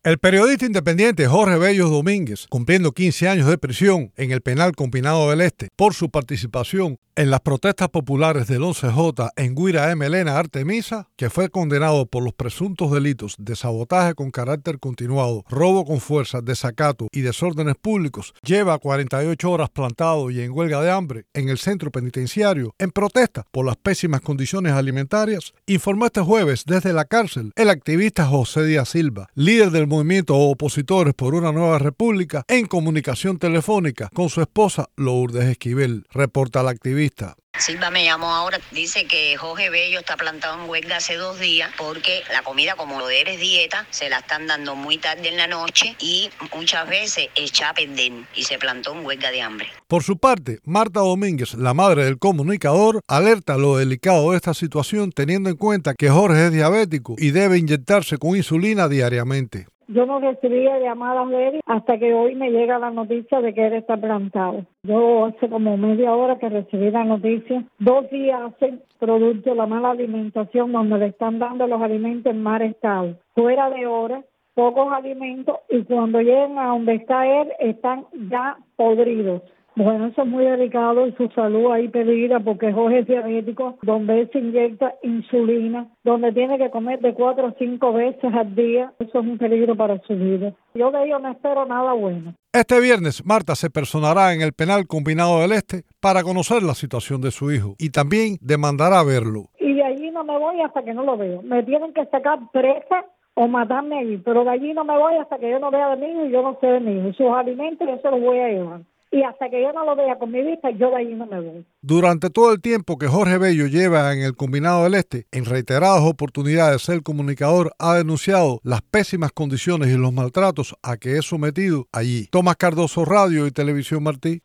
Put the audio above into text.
El periodista independiente Jorge Bello Domínguez, cumpliendo 15 años de prisión en el penal Combinado del Este por su participación en las protestas populares del 11J en Guira M. Elena Artemisa, que fue condenado por los presuntos delitos de sabotaje con carácter continuado, robo con fuerza, desacato y desórdenes públicos, lleva 48 horas plantado y en huelga de hambre en el centro penitenciario en protesta por las pésimas condiciones alimentarias, informó este jueves desde la cárcel el activista José Díaz Silva, líder del movimiento Opositores por una Nueva República, en comunicación telefónica con su esposa Lourdes Esquivel, reporta la activista. Silva me llamó ahora, dice que Jorge Bello está plantado en huelga hace 2 días porque la comida, como lo de él es dieta, se la están dando muy tarde en la noche y muchas veces echa a perder y se plantó en huelga de hambre. Por su parte, Marta Domínguez, la madre del comunicador, alerta lo delicado de esta situación teniendo en cuenta que Jorge es diabético y debe inyectarse con insulina diariamente. Yo no recibía llamadas de él hasta que hoy me llega la noticia de que él está plantado. Yo hace como media hora que recibí la noticia. 2 días hace, producto de la mala alimentación, donde le están dando los alimentos en mal estado, fuera de hora, pocos alimentos, y cuando llegan a donde está él, están ya podridos. Bueno, eso es muy delicado y su salud ahí peligra porque Jorge es diabético, donde él se inyecta insulina, donde tiene que comer de 4 a 5 veces al día. Eso es un peligro para su vida. Yo de ello no espero nada bueno. Este viernes, Marta se personará en el penal Combinado del Este para conocer la situación de su hijo y también demandará verlo. Y de allí no me voy hasta que no lo veo. Me tienen que sacar presa o matarme allí, pero de allí no me voy hasta que yo no vea de mi hijo y yo no sé de mi hijo. Sus alimentos yo se los voy a llevar. Y hasta que yo no lo vea con mi vista, yo de allí no me voy. Durante todo el tiempo que Jorge Bello lleva en el Combinado del Este, en reiteradas oportunidades el comunicador ha denunciado las pésimas condiciones y los maltratos a que es sometido allí. Tomás Cardoso, Radio y Televisión Martí.